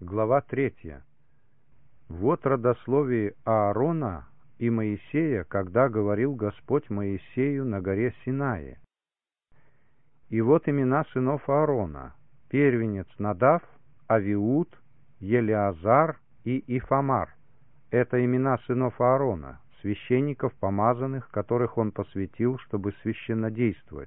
Глава 3. Вот родословие Аарона и Моисея, когда говорил Господь Моисею на горе Синае. И вот имена сынов Аарона: первенец Надав, Авиуд, Елеазар и Ифамар. Это имена сынов Аарона, священников помазанных, которых он посвятил, чтобы священнодействовать.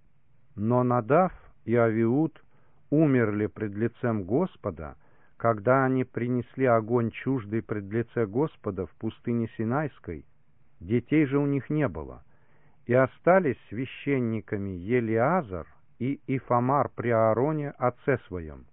Но Надав и Авиуд умерли пред лицем Господа, когда они принесли огонь чуждый пред лице Господа в пустыне Синайской. Детей же у них не было, и остались священниками Елеазар и Ифамар при Аароне отце своем.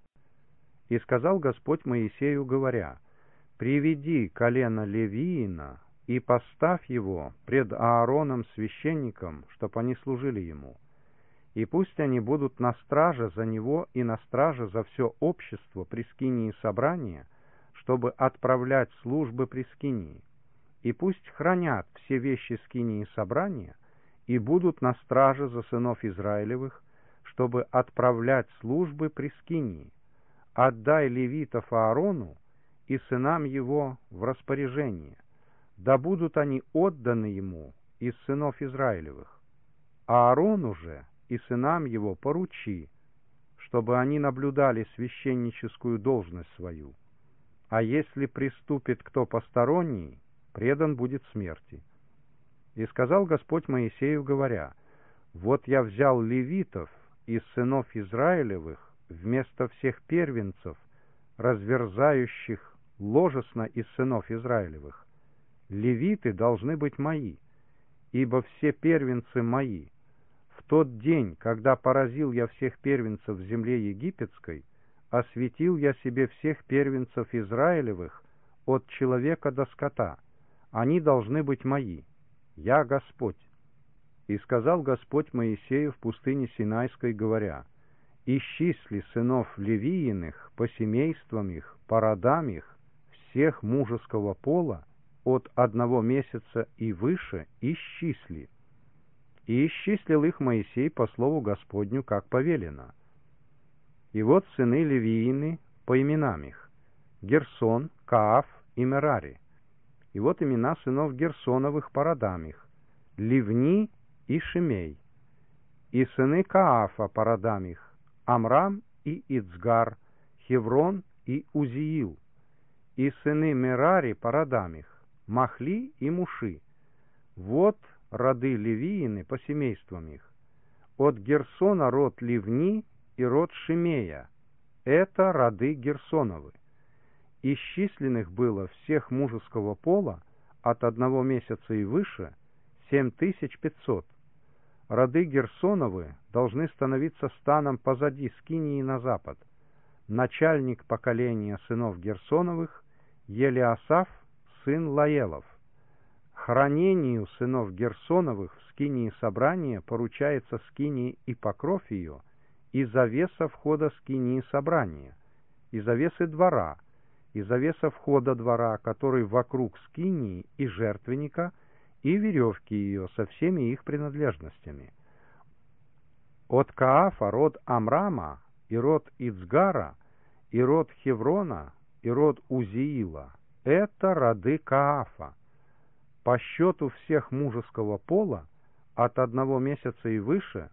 И сказал Господь Моисею, говоря: «Приведи колено Левиина и поставь его пред Аароном священником, чтоб они служили ему. И пусть они будут на страже за него и на страже за все общество при скинии собрания, чтобы отправлять службы при скинии. И пусть хранят все вещи скинии собрания и будут на страже за сынов Израилевых, чтобы отправлять службы при скинии. Отдай левитов Аарону и сынам его в распоряжение, да будут они отданы ему из сынов Израилевых. Аарону же и сынам его поручи, чтобы они наблюдали священническую должность свою. А если приступит кто посторонний, предан будет смерти». И сказал Господь Моисею, говоря: «Вот я взял левитов из сынов Израилевых вместо всех первенцев, разверзающих ложесно из сынов Израилевых. Левиты должны быть мои, ибо все первенцы мои. В тот день, когда поразил я всех первенцев в земле египетской, осветил я себе всех первенцев Израилевых от человека до скота. Они должны быть мои. Я Господь». И сказал Господь Моисею в пустыне Синайской, говоря: «Исчисли сынов Левииных по семействам их, по родам их, всех мужеского пола, от 1 месяца и выше исчисли». И исчислил их Моисей по слову Господню, как повелено. И вот сыны Левиины по именам их: Герсон, Кааф и Мерари. И вот имена сынов Герсоновых по родам их: Ливни и Шимей. И сыны Каафа по родам их: Амрам и Ицгар, Хеврон и Узиил. И сыны Мерари по родам их: Махли и Муши. Вот роды Левиины по семействам их. От Герсона род Ливни и род Шимея. Это роды Герсоновы. Исчисленных было всех мужеского пола от 1 месяца и выше 7500. Роды Герсоновы должны становиться станом позади скинии на запад. Начальник поколения сынов Герсоновых Елеасаф, сын Лаелов. Хранению сынов Герсоновых в скинии собрания поручается скинии и покров ее, и завеса входа скинии собрания, и завесы двора, и завеса входа двора, который вокруг скинии и жертвенника, и веревки ее со всеми их принадлежностями. От Каафа род Амрама, и род Ицгара, и род Хеврона, и род Узиила. Это роды Каафа. По счету всех мужеского пола от 1 месяца и выше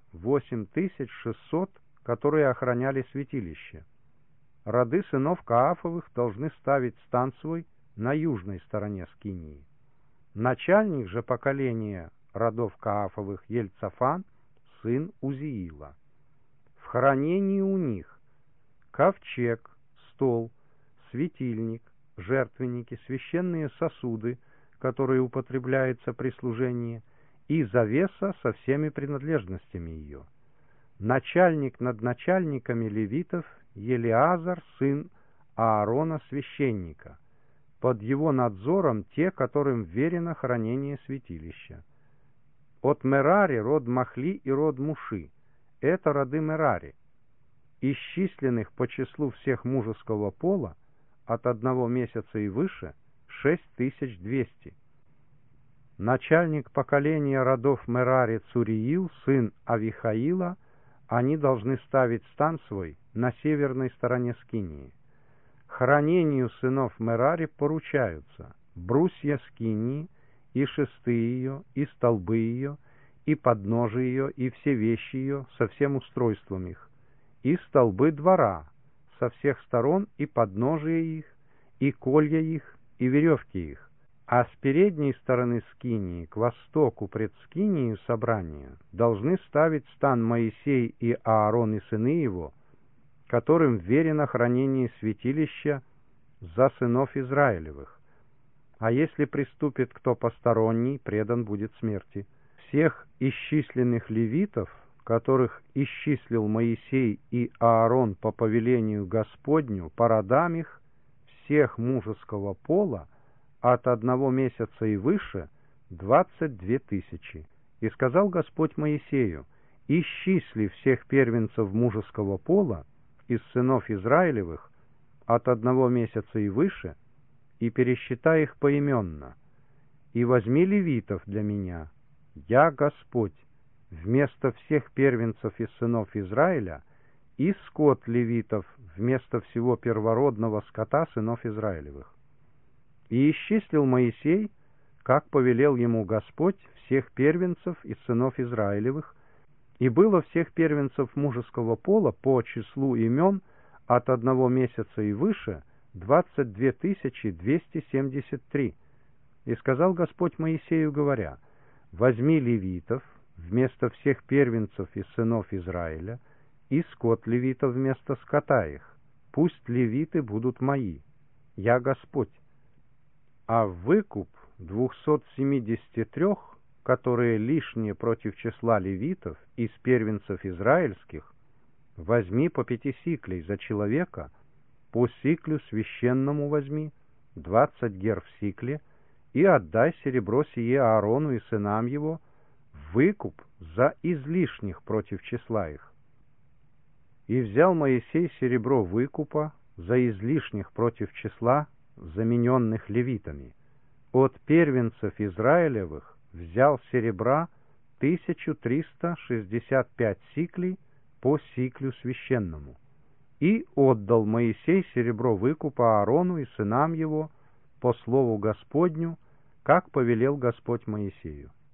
8600, которые охраняли святилище. Роды сынов Каафовых должны ставить стан свой на южной стороне скинии. Начальник же поколения родов Каафовых Ельцафан, сын Узиила. В хранении у них ковчег, стол, светильник, жертвенники, священные сосуды, которые употребляются при служении, и завеса со всеми принадлежностями ее. Начальник над начальниками левитов Елеазар, сын Аарона, священника. Под его надзором те, которым верено хранение святилища. От Мерари род Махли и род Муши. Это роды Мерари. Исчисленных по числу всех мужеского пола от 1 месяца и выше 6200. Начальник поколения родов Мерари Цуриил, сын Авихаила. Они должны ставить стан свой на северной стороне скинии. Хранению сынов Мерари поручаются брусья скинии, и шесты ее, и столбы ее, и подножие ее, и все вещи ее, со всем устройством их, и столбы двора, со всех сторон, и подножие их, и колья их, и веревки их. А с передней стороны скинии, к востоку пред скинией собрания, должны ставить стан Моисей и Аарон и сыны его, которым верено хранение святилища за сынов Израилевых. А если приступит кто посторонний, предан будет смерти. Всех исчисленных левитов, которых исчислил Моисей и Аарон по повелению Господню, по родам их, всех мужеского пола, от 1 месяца и выше, 22 тысячи. И сказал Господь Моисею: исчисли всех первенцев мужеского пола из сынов Израилевых от 1 месяца и выше, и пересчитай их поименно, и возьми левитов для меня, я Господь, вместо всех первенцев из сынов Израиля, и скот левитов вместо всего первородного скота сынов Израилевых. И исчислил Моисей, как повелел ему Господь, всех первенцев из сынов Израилевых, и было всех первенцев мужеского пола по числу имен от 1 месяца и выше 22 273. И сказал Господь Моисею, говоря: возьми левитов вместо всех первенцев из сынов Израиля, и скот левитов вместо скота их. Пусть левиты будут мои, я Господь. А выкуп 273, которые лишние против числа левитов из первенцев израильских, возьми по 5 сиклей за человека, по сиклю священному возьми, 20 гер в сикле, и отдай серебро сие Аарону и сынам его, выкуп за излишних против числа их. И взял Моисей серебро выкупа за излишних против числа, замененных левитами. От первенцев Израилевых взял серебра 1365 сиклей по сиклю священному. И отдал Моисей серебро выкупа Аарону и сынам его по слову Господню, как повелел Господь Моисею.